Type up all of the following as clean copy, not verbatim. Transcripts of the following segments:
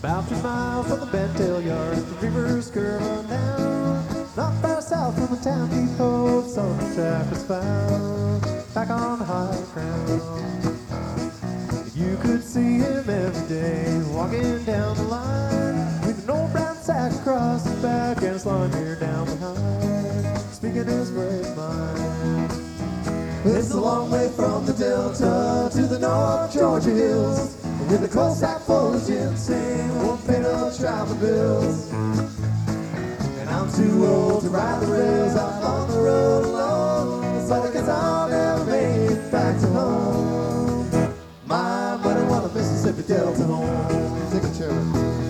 About 2 miles from the Bendtail Yard, the river's curving down. Not far south from the town depot, Sullivan Track was found. Back on the high ground, you could see him every day, walking down the line, with an old brown sack across his back and his long hair down behind, speaking his brave mind. It's a long way from the Delta to the North Georgia hills, with a coal sack full of ginseng, won't pay no travel bills. And I'm too old to ride the rails out on the road alone, so I guess I'll never make it back to home. My buddy want a Mississippi Delta home. Take a chair.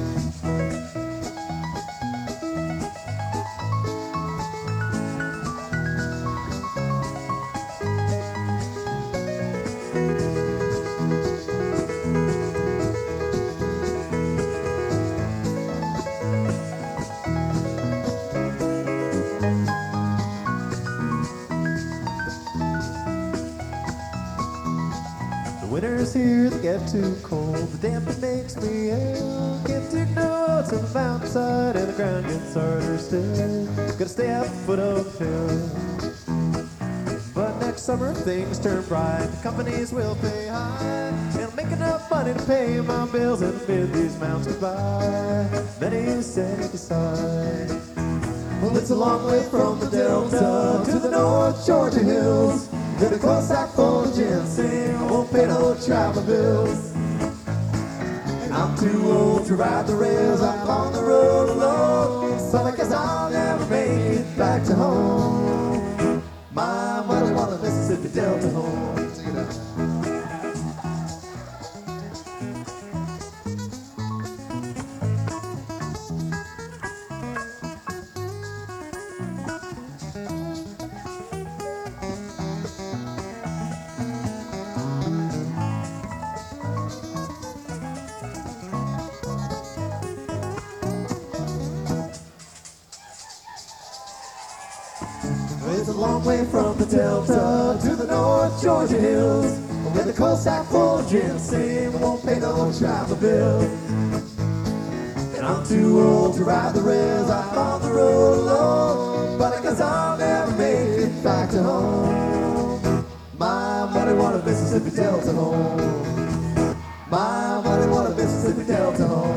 Winter's here, they get too cold. The damp it makes me ill. Can't take notes on the mountainside, and the ground gets harder still. Gotta stay at the foot of the hill. But next summer things turn bright. The companies will pay high, and I'll make enough money to pay my bills and bid these mountains goodbye. Then he said aside, well, it's a long way from the Delta to the North Georgia hills, with a coal sack full of ginseng, won't pay no travel bills. And I'm too old to ride the rails out on the road alone, so I guess I'll never make it back to home. My mother want a Mississippi Delta home. Sing it out. It's a long way from the Delta to the North Georgia hills, with a coal sack full of ginseng, won't pay no travel bills. And I'm too old to ride the rails out on the road alone, but I guess I'll never make it back to home. My money want a Mississippi Delta home. My money want a Mississippi Delta home.